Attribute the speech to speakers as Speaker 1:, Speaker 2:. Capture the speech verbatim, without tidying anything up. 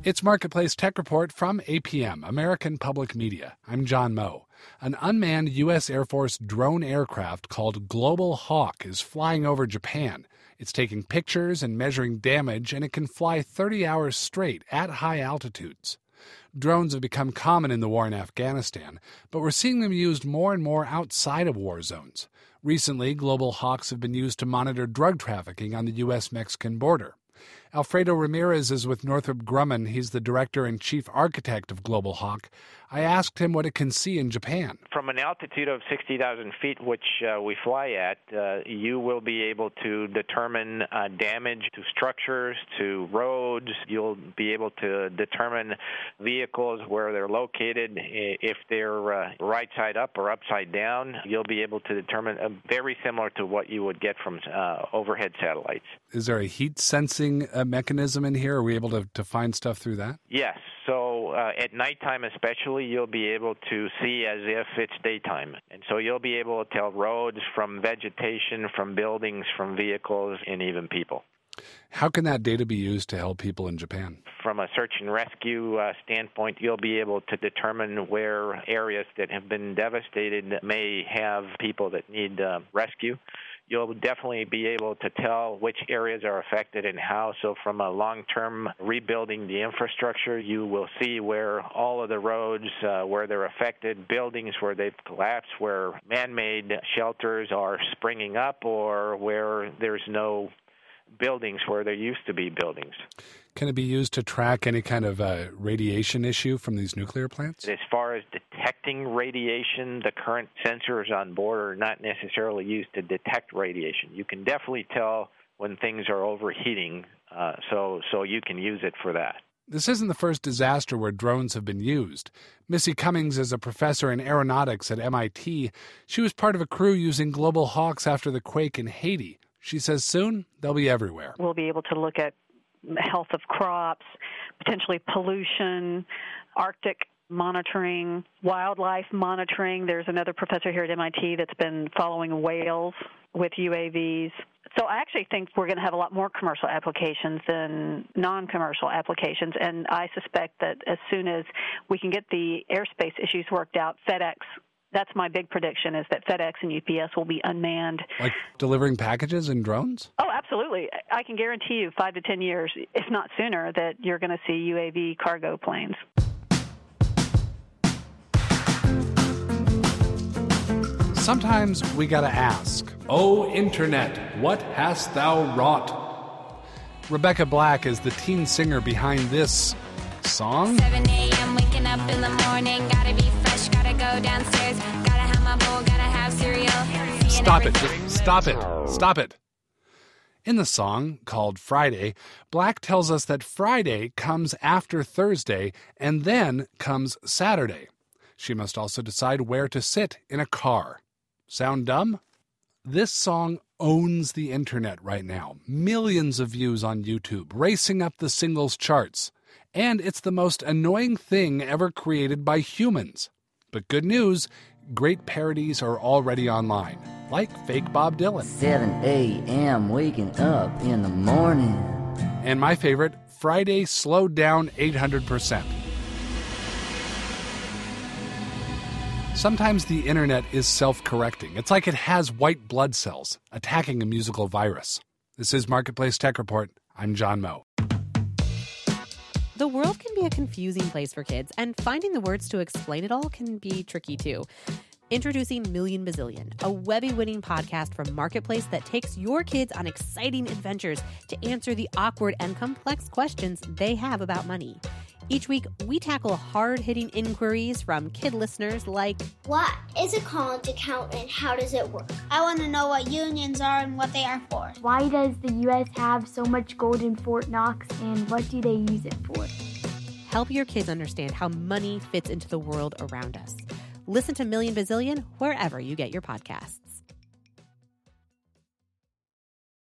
Speaker 1: It's Marketplace Tech Report from A P M, American Public Media. I'm John Moe. An unmanned U S Air Force drone aircraft called Global Hawk is flying over Japan. It's taking pictures and measuring damage, and it can fly thirty hours straight at high altitudes. Drones have become common in the war in Afghanistan, but we're seeing them used more and more outside of war zones. Recently, Global Hawks have been used to monitor drug trafficking on the U S Mexican border. Alfredo Ramirez is with Northrop Grumman. He's the director and chief architect of Global Hawk. I asked him what it can see in Japan.
Speaker 2: From an altitude of sixty thousand feet, which uh, we fly at, uh, you will be able to determine uh, damage to structures, to roads. You'll be able to determine vehicles, where they're located, if they're uh, right side up or upside down. You'll be able to determine, uh, very similar to what you would get from uh, overhead satellites.
Speaker 1: Is there a heat sensing uh, mechanism in here? Are we able to, to find stuff through that?
Speaker 2: Yes. So uh, at nighttime especially, you'll be able to see as if it's daytime. And so you'll be able to tell roads from vegetation, from buildings, from vehicles, and even people.
Speaker 1: How can that data be used to help people in Japan?
Speaker 2: From a search and rescue uh, standpoint, you'll be able to determine where areas that have been devastated may have people that need uh, rescue. You'll definitely be able to tell which areas are affected and how. So from a long-term rebuilding the infrastructure, you will see where all of the roads, uh, where they're affected, buildings where they've collapsed, where man-made shelters are springing up, or where there's no buildings where there used to be buildings.
Speaker 1: Can it be used to track any kind of uh, radiation issue from these nuclear plants?
Speaker 2: As far as detecting radiation, the current sensors on board are not necessarily used to detect radiation. You can definitely tell when things are overheating, uh, so so you can use it for that.
Speaker 1: This isn't the first disaster where drones have been used. Missy Cummings is a professor in aeronautics at M I T. She was part of a crew using Global Hawks after the quake in Haiti. She says soon they'll be everywhere.
Speaker 3: We'll be able to look at health of crops, potentially pollution, Arctic monitoring, wildlife monitoring. There's another professor here at M I T that's been following whales with U A Vs. So I actually think we're going to have a lot more commercial applications than non-commercial applications, and I suspect that as soon as we can get the airspace issues worked out, FedEx, that's my big prediction, is that FedEx and U P S will be unmanned.
Speaker 1: Like delivering packages in drones?
Speaker 3: Oh, absolutely. I can guarantee you five to ten years, if not sooner, that you're going to see U A V cargo planes.
Speaker 1: Sometimes we gotta ask, "O Internet, what hast thou wrought?" Rebecca Black is the teen singer behind this song.
Speaker 4: seven a.m. waking up in the morning, gotta be fresh, gotta go downstairs, gotta have my bowl, gotta have cereal.
Speaker 1: Stop it, just stop it, stop it. In the song, called Friday, Black tells us that Friday comes after Thursday and then comes Saturday. She must also decide where to sit in a car. Sound dumb? This song owns the internet right now. Millions of views on YouTube, racing up the singles charts. And it's the most annoying thing ever created by humans. But good news, great parodies are already online, like fake Bob Dylan.
Speaker 5: seven a.m. waking up in the morning.
Speaker 1: And my favorite, Friday slowed down eight hundred percent. Sometimes the internet is self-correcting. It's like it has white blood cells attacking a musical virus. This is Marketplace Tech Report. I'm John Moe.
Speaker 6: The world can be a confusing place for kids, and finding the words to explain it all can be tricky too. Introducing Million Bazillion, a Webby-winning podcast from Marketplace that takes your kids on exciting adventures to answer the awkward and complex questions they have about money. Each week, we tackle hard-hitting inquiries from kid listeners like,
Speaker 7: what is a college account and how does it work? I want to know what unions are and what they are for.
Speaker 8: Why does the U S have so much gold in Fort Knox, and what do they use it for?
Speaker 6: Help your kids understand how money fits into the world around us. Listen to Million Bazillion wherever you get your podcasts.